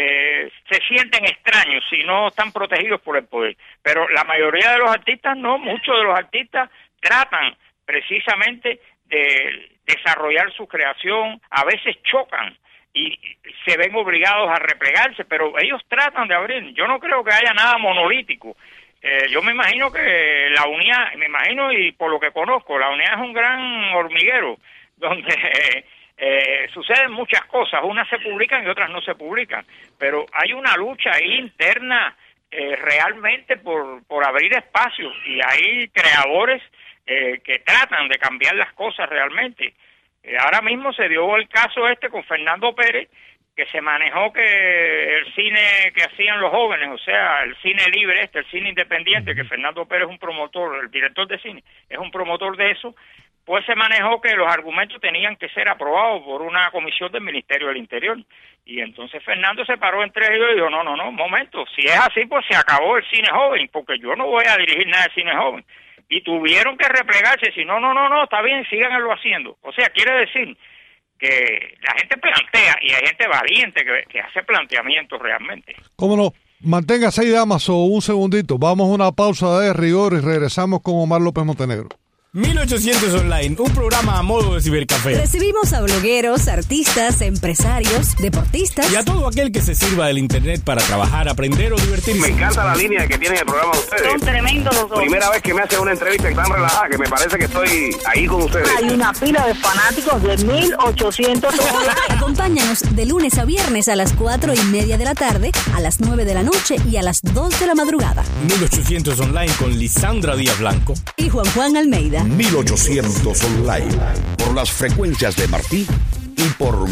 se sienten extraños si no están protegidos por el poder. Pero la mayoría de los artistas no, muchos de los artistas tratan precisamente de desarrollar su creación, a veces chocan y se ven obligados a replegarse, pero ellos tratan de abrir. Yo no creo que haya nada monolítico. Yo me imagino que la UNIA, y por lo que conozco, la UNIA es un gran hormiguero donde suceden muchas cosas, unas se publican y otras no se publican, pero hay una lucha ahí interna realmente por abrir espacios, y hay creadores que tratan de cambiar las cosas realmente. Ahora mismo se dio el caso con Fernando Pérez, que se manejó que el cine que hacían los jóvenes, o sea, el cine libre el cine independiente, que Fernando Pérez es un promotor, el director de cine, es un promotor de eso, pues se manejó que los argumentos tenían que ser aprobados por una comisión del Ministerio del Interior. Y entonces Fernando se paró entre ellos y dijo, no, momento, si es así, pues se acabó el cine joven, porque yo no voy a dirigir nada de cine joven. Y tuvieron que replegarse, si no, está bien, síganlo haciendo. O sea, quiere decir que la gente plantea y hay gente valiente que hace planteamientos realmente. ¿Cómo no? Manténgase ahí, Damaso, un segundito. Vamos a una pausa de rigor y regresamos con Omar López Montenegro. 1800 Online, un programa a modo de cibercafé. Recibimos a blogueros, artistas, empresarios, deportistas y a todo aquel que se sirva del internet para trabajar, aprender o divertirse. Me encanta la línea que tienen el programa de ustedes. Son tremendos los dos. Primera vez que me hacen una entrevista tan relajada que me parece que estoy ahí con ustedes. Hay una pila de fanáticos de 1800 Online. Acompáñanos de lunes a viernes a las 4:30 de la tarde, a las 9 de la noche y a las 2 de la madrugada. 1800 Online con Lisandra Díaz Blanco y Juan Almeida. 1800 Online, por las frecuencias de Martí y por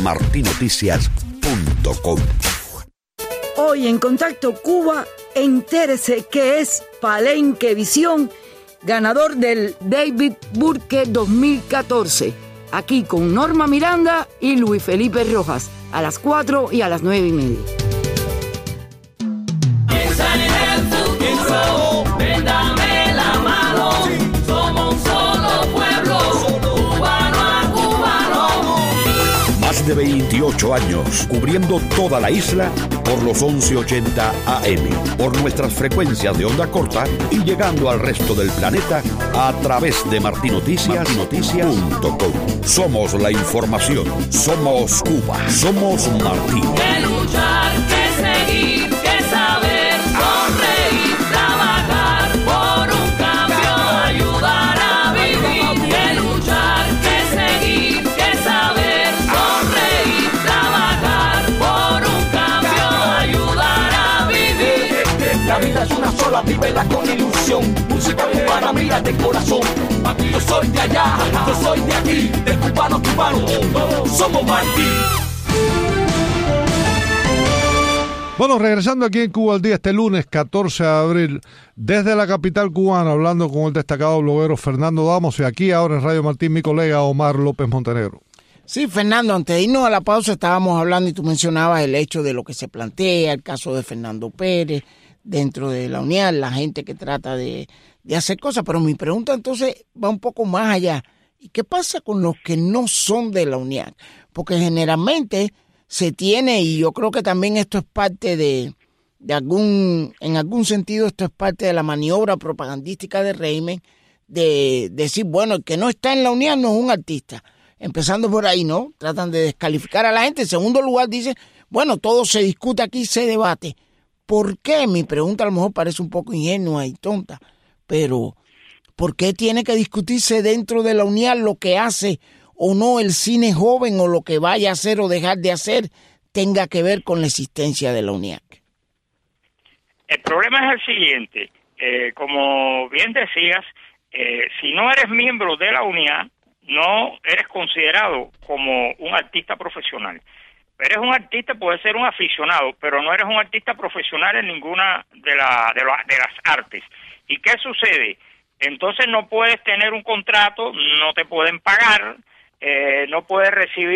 martinoticias.com. Hoy en Contacto Cuba, entérese qué es Palenque Visión, ganador del David Burke 2014. Aquí con Norma Miranda y Luis Felipe Rojas, a las 4 y a las 9:30. Piensa en el futuro, ven, dame la mano. Somos un solo pueblo, cubano a cubano. Más de 28 años, cubriendo toda la isla por los 1180 AM, por nuestras frecuencias de onda corta y llegando al resto del planeta a través de martinoticias.com. Somos la información, somos Cuba, somos Martín. Que luchar, que seguir, que saber, sonreír, trabajar por un cambio, ayudar a vivir. Que luchar, que seguir, que saber, sonreír, trabajar por un cambio, ayudar a vivir. La vida es una sola, vívela con ilusión. Música cubana, mira de corazón. Papi, yo soy de allá, yo soy de aquí, de cubano, cubano, somos Martín. Bueno, regresando aquí en Cuba al Día este lunes 14 de abril, desde la capital cubana, hablando con el destacado bloguero Fernando Damos y aquí ahora en Radio Martín mi colega Omar López Montenegro. Sí, Fernando, antes de irnos a la pausa estábamos hablando y tú mencionabas el hecho de lo que se plantea, el caso de Fernando Pérez dentro de la UNIAL, la gente que trata de hacer cosas, pero mi pregunta entonces va un poco más allá. ¿Y qué pasa con los que no son de la UNIAL? Porque generalmente se tiene, y yo creo que también esto es parte en algún sentido esto es parte de la maniobra propagandística del régimen, de decir, bueno, el que no está en la UNIAL no es un artista. Empezando por ahí, ¿no? Tratan de descalificar a la gente. En segundo lugar, dicen, bueno, todo se discute aquí, se debate. ¿Por qué? Mi pregunta a lo mejor parece un poco ingenua y tonta, pero ¿por qué tiene que discutirse dentro de la UNIAL lo que hace o no el cine joven o lo que vaya a hacer o dejar de hacer tenga que ver con la existencia de la UNIAC? El problema es el siguiente, como bien decías, si no eres miembro de la UNIAC, no eres considerado como un artista profesional. Eres un artista, puedes ser un aficionado, pero no eres un artista profesional en ninguna de las artes. ¿Y qué sucede? Entonces no puedes tener un contrato, no te pueden pagar, no puedes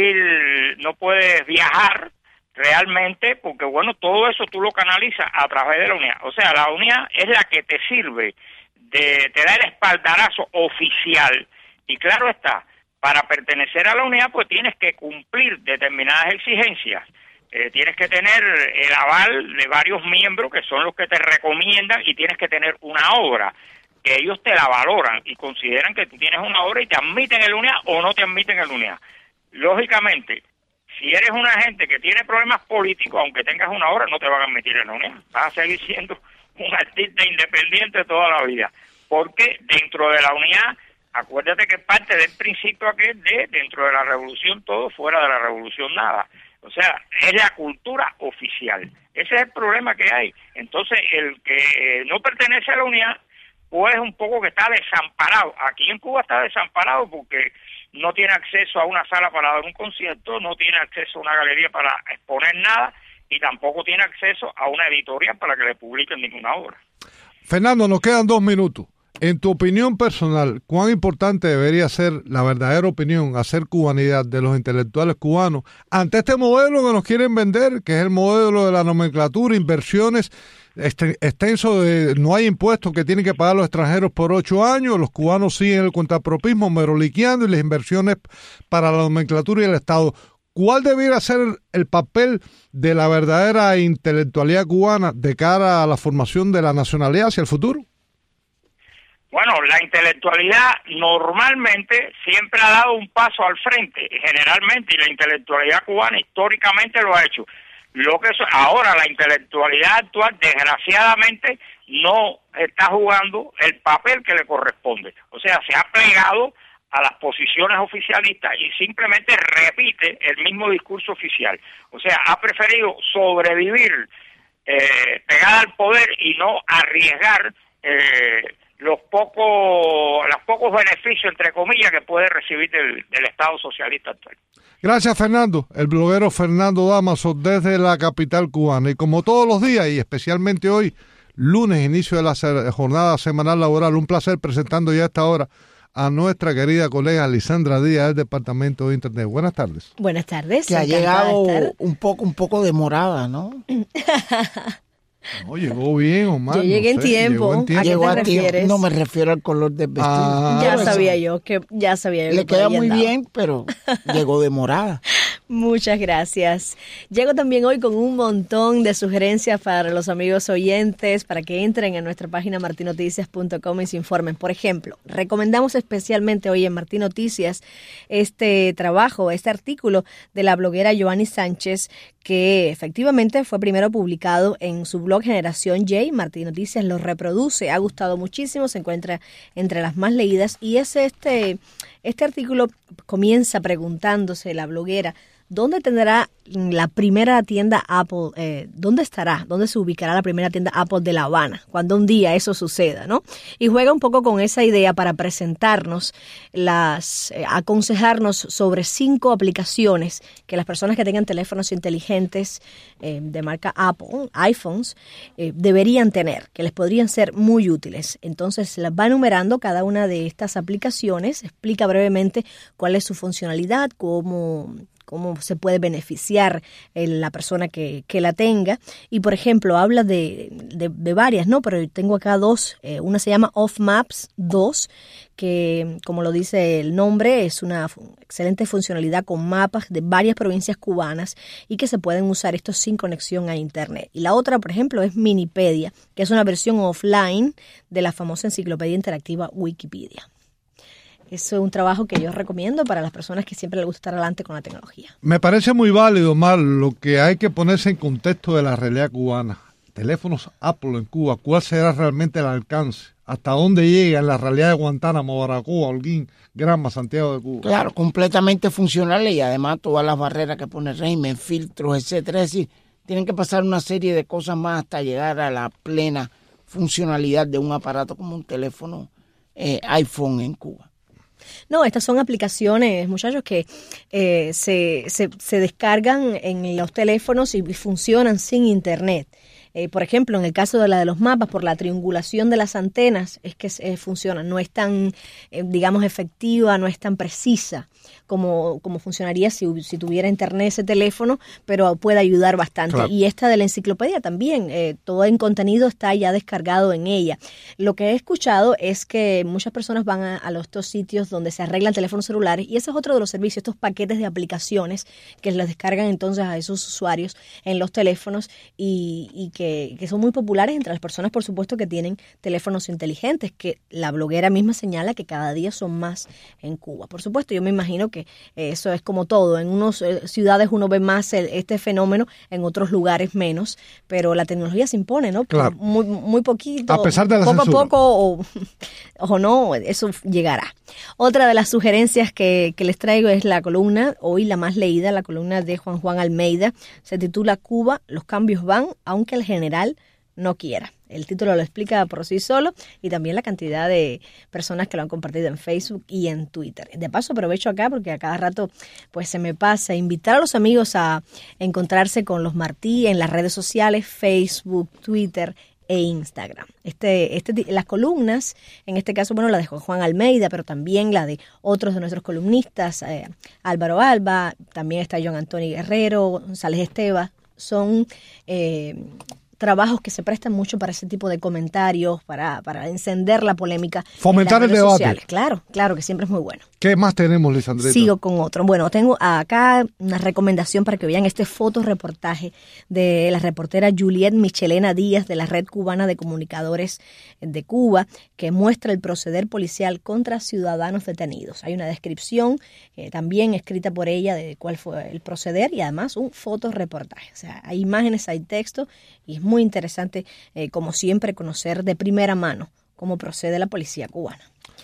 no puedes viajar realmente, porque bueno, todo eso tú lo canalizas a través de la UNIAC. O sea, la UNIAC es la que te sirve, te da el espaldarazo oficial. Y claro está, para pertenecer a la UNIAC pues tienes que cumplir determinadas exigencias. Tienes que tener el aval de varios miembros que son los que te recomiendan y tienes que tener una obra. Que ellos te la valoran y consideran que tú tienes una obra y te admiten en la UNIAC o no te admiten en la UNIAC. Lógicamente, si eres una gente que tiene problemas políticos, aunque tengas una obra, no te van a admitir en la UNIAC. Vas a seguir siendo un artista independiente toda la vida. Porque dentro de la UNIAC, acuérdate que parte del principio aquel de dentro de la revolución todo, fuera de la revolución nada. O sea, es la cultura oficial. Ese es el problema que hay. Entonces, el que no pertenece a la UNIAC, pues un poco que está desamparado. Aquí en Cuba está desamparado porque no tiene acceso a una sala para dar un concierto, no tiene acceso a una galería para exponer nada y tampoco tiene acceso a una editorial para que le publiquen ninguna obra. Fernando, nos quedan 2 minutos. En tu opinión personal, ¿cuán importante debería ser la verdadera opinión, hacer cubanidad de los intelectuales cubanos ante este modelo que nos quieren vender, que es el modelo de la nomenclatura, inversiones, extenso de no hay impuestos que tienen que pagar los extranjeros por 8 años, los cubanos siguen el contrapropismo meroliqueando y las inversiones para la nomenclatura y el Estado? ¿Cuál debiera ser el papel de la verdadera intelectualidad cubana de cara a la formación de la nacionalidad hacia el futuro? Bueno, la intelectualidad normalmente siempre ha dado un paso al frente, generalmente, y la intelectualidad cubana históricamente lo ha hecho. Ahora la intelectualidad actual, desgraciadamente, no está jugando el papel que le corresponde. O sea, se ha plegado a las posiciones oficialistas y simplemente repite el mismo discurso oficial. O sea, ha preferido sobrevivir pegada al poder y no arriesgar los pocos beneficios, entre comillas, que puede recibir del Estado socialista actual. Gracias, Fernando. El bloguero Fernando Damaso desde la capital cubana. Y como todos los días, y especialmente hoy, lunes, inicio de la jornada semanal laboral, un placer presentando ya a esta hora a nuestra querida colega Lisandra Díaz del Departamento de Internet. Buenas tardes. Buenas tardes. Que ha llegado un poco demorada, ¿no? No, llegó bien, Omar. Yo llegué en tiempo. ¿A qué te refieres? No me refiero al color del vestido. Ya sabía yo que le queda muy bien, pero llegó demorada. Muchas gracias. Llego también hoy con un montón de sugerencias para los amigos oyentes, para que entren en nuestra página martinoticias.com y se informen. Por ejemplo, recomendamos especialmente hoy en Martín Noticias este artículo de la bloguera Joanny Sánchez, que efectivamente fue primero publicado en su blog Generación J. Martín Noticias lo reproduce, ha gustado muchísimo, se encuentra entre las más leídas, y este artículo comienza preguntándose la bloguera: ¿dónde tendrá la primera tienda Apple? ¿Dónde estará? ¿Dónde se ubicará la primera tienda Apple de La Habana? Cuando un día eso suceda, ¿no? Y juega un poco con esa idea para presentarnos, aconsejarnos sobre 5 aplicaciones que las personas que tengan teléfonos inteligentes de marca Apple, iPhones, deberían tener, que les podrían ser muy útiles. Entonces las va enumerando cada una de estas aplicaciones, explica brevemente cuál es su funcionalidad, cómo se puede beneficiar la persona que la tenga. Y, por ejemplo, habla de varias, ¿no? Pero tengo acá 2. Una se llama Off Maps 2, que, como lo dice el nombre, es una excelente funcionalidad con mapas de varias provincias cubanas y que se pueden usar estos sin conexión a Internet. Y la otra, por ejemplo, es Minipedia, que es una versión offline de la famosa enciclopedia interactiva Wikipedia. Eso es un trabajo que yo recomiendo para las personas que siempre les gusta estar adelante con la tecnología. Me parece muy válido, Mar, lo que hay que ponerse en contexto de la realidad cubana. Teléfonos Apple en Cuba, ¿cuál será realmente el alcance? ¿Hasta dónde llega en la realidad de Guantánamo, Baracoa, Holguín, Granma, Santiago de Cuba? Claro, completamente funcionales, y además todas las barreras que pone el régimen, filtros, etcétera. Es decir, tienen que pasar una serie de cosas más hasta llegar a la plena funcionalidad de un aparato como un teléfono iPhone en Cuba. No, estas son aplicaciones, muchachos, que se descargan en los teléfonos y funcionan sin Internet. Por ejemplo, en el caso de la de los mapas, por la triangulación de las antenas, es que funciona. No es tan, digamos, efectiva, no es tan precisa como funcionaría si tuviera Internet ese teléfono, pero puede ayudar bastante. Claro. Y esta de la enciclopedia también, todo el contenido está ya descargado en ella. Lo que he escuchado es que muchas personas van a estos sitios donde se arreglan teléfonos celulares, y ese es otro de los servicios, estos paquetes de aplicaciones que les descargan entonces a esos usuarios en los teléfonos y que son muy populares entre las personas, por supuesto, que tienen teléfonos inteligentes, que la bloguera misma señala que cada día son más en Cuba. Por supuesto, yo me imagino que eso es como todo. En unas ciudades uno ve más este fenómeno, en otros lugares menos, pero la tecnología se impone, ¿no? Claro. Muy poquito. A pesar de la poco censura. A poco o no, eso llegará. Otra de las sugerencias que les traigo es la columna, hoy la más leída, la columna de Juan Almeida. Se titula Cuba, los cambios van, aunque el general no quiera. El título lo explica por sí solo, y también la cantidad de personas que lo han compartido en Facebook y en Twitter. De paso aprovecho acá porque a cada rato pues se me pasa invitar a los amigos a encontrarse con los Martí en las redes sociales, Facebook, Twitter e Instagram. Las columnas, en este caso, bueno, la de Juan Almeida, pero también la de otros de nuestros columnistas, Álvaro Alba, también está John Antonio Guerrero, González Esteva, son trabajos que se prestan mucho para ese tipo de comentarios, para encender la polémica. Fomentar el debate. Sociales. Claro que siempre es muy bueno. ¿Qué más tenemos, Lisandrita? Sigo con otro. Bueno, tengo acá una recomendación para que vean este fotoreportaje de la reportera Juliet Michelena Díaz de la Red Cubana de Comunicadores de Cuba, que muestra el proceder policial contra ciudadanos detenidos. Hay una descripción también escrita por ella de cuál fue el proceder, y además un fotoreportaje. O sea, hay imágenes, hay texto, y es muy interesante, como siempre, conocer de primera mano cómo procede la policía cubana.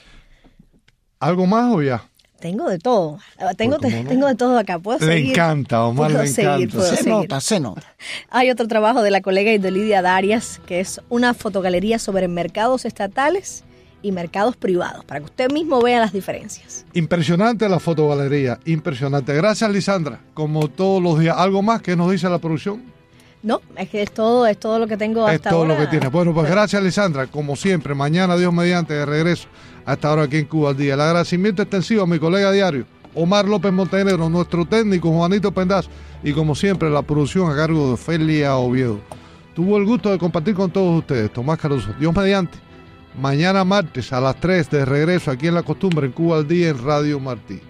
¿Algo más o ya? Tengo de todo. Tengo de todo acá. ¿Puedo seguir? Le encanta, Omar, le encanta. Se nota. Hay otro trabajo de la colega Idolidia Darias, que es una fotogalería sobre mercados estatales y mercados privados, para que usted mismo vea las diferencias. Impresionante la fotogalería, impresionante. Gracias, Lisandra. Como todos los días. ¿Algo más que nos dice la producción? No, es que es todo lo que tengo hasta ahora. Es todo lo que tienes. Bueno, pues gracias, Lisandra. Como siempre, mañana, Dios mediante, de regreso a esta hora aquí en Cuba al Día. El agradecimiento extensivo a mi colega diario, Omar López Montenegro, nuestro técnico, Juanito Pendaz, y como siempre, la producción a cargo de Ofelia Oviedo. Tuvo el gusto de compartir con todos ustedes, Tomás Caruso. Dios mediante, mañana martes a las 3 de regreso aquí en La Costumbre, en Cuba al Día, en Radio Martí.